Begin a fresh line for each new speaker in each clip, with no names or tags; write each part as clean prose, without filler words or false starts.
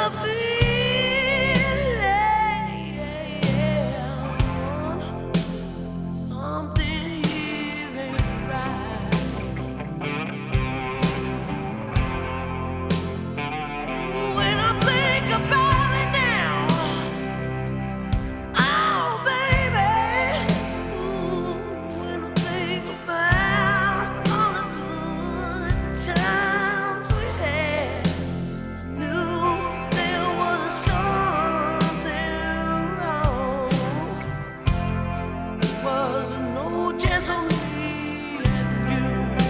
the feeling. Something here ain't right. When I think about it now, oh baby, ooh, when I think about all the good times we had, knew there was something wrong. Was no chance on me and you.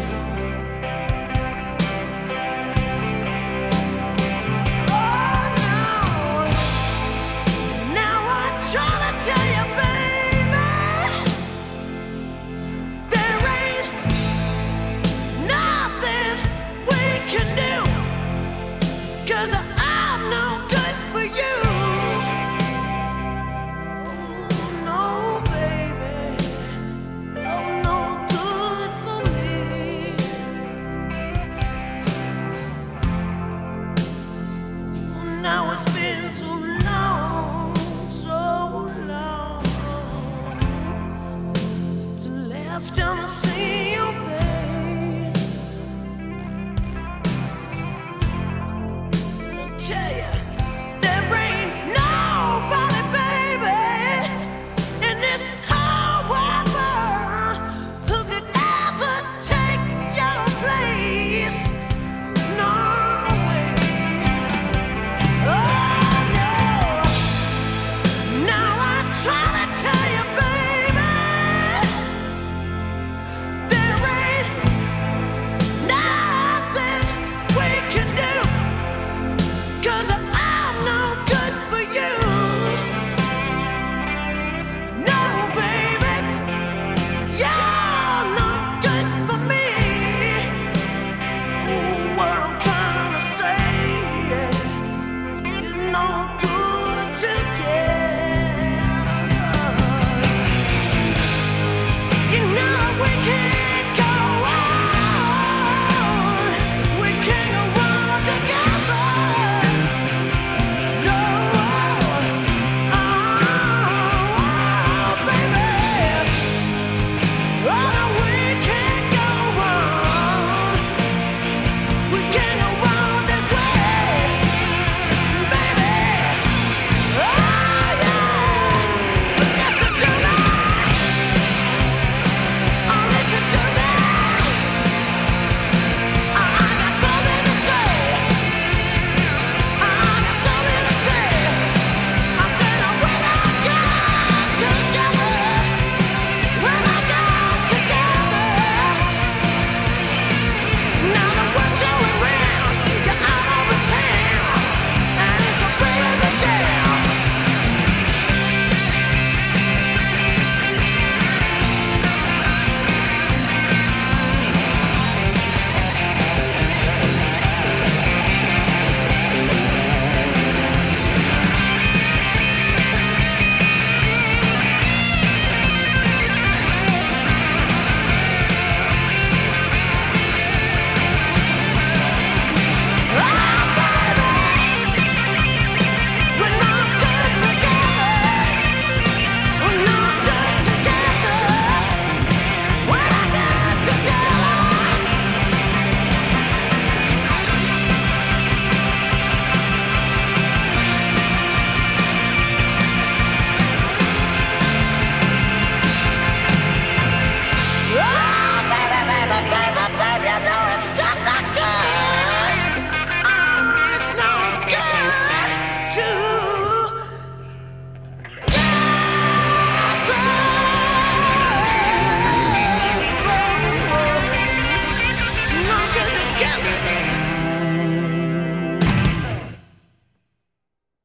Oh no, now I try to tell you, baby, there ain't nothing we can do, 'cause I'm no good for you. Oh no, baby, you're no good for me. Now it's been so long since the last time I see your face. I tell ya,